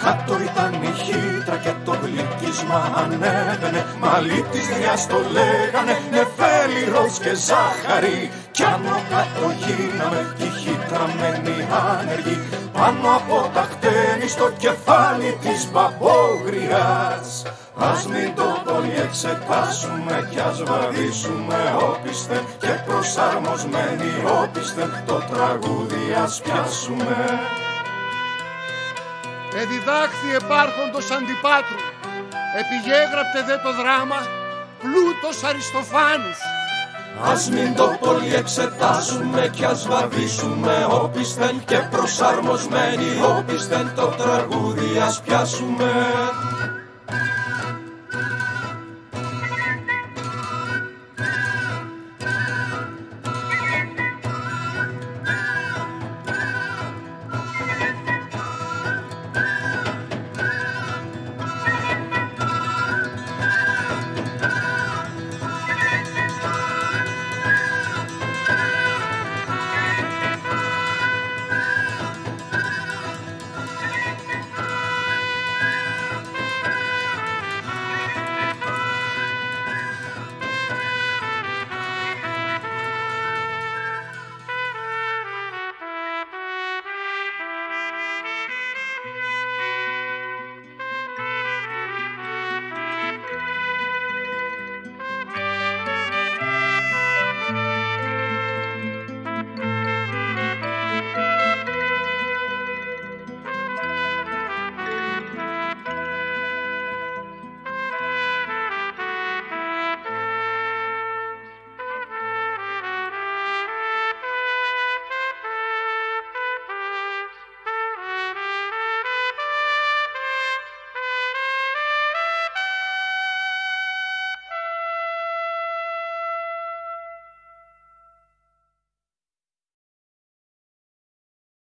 Κάτω ήταν η χύτρα και το γλυκίσμα ανέβαινε. Μαλίτης το λέγανε, νεφέλιρος και ζάχαρη. Κι άνω κάτω γίναμε κι η χύτρα μένει άνεργη. Πάνω από τα χτένι στο κεφάλι της μπαμπόγριας. Ας μην το πολύ εξετάσουμε κι ας βαδίσουμε όπισθεν. Και προσαρμοσμένοι όπισθεν το τραγούδι ας πιάσουμε. Εδιδάχθη επάρχοντος Αντιπάτρου, επιγέγραπτε δε το δράμα Πλούτος Αριστοφάνους. Ας μην το πολύ εξετάσουμε κι ας βαδίσουμε όπισθεν. Και προσαρμοσμένοι όπισθεν το τραγούδι ας πιάσουμε.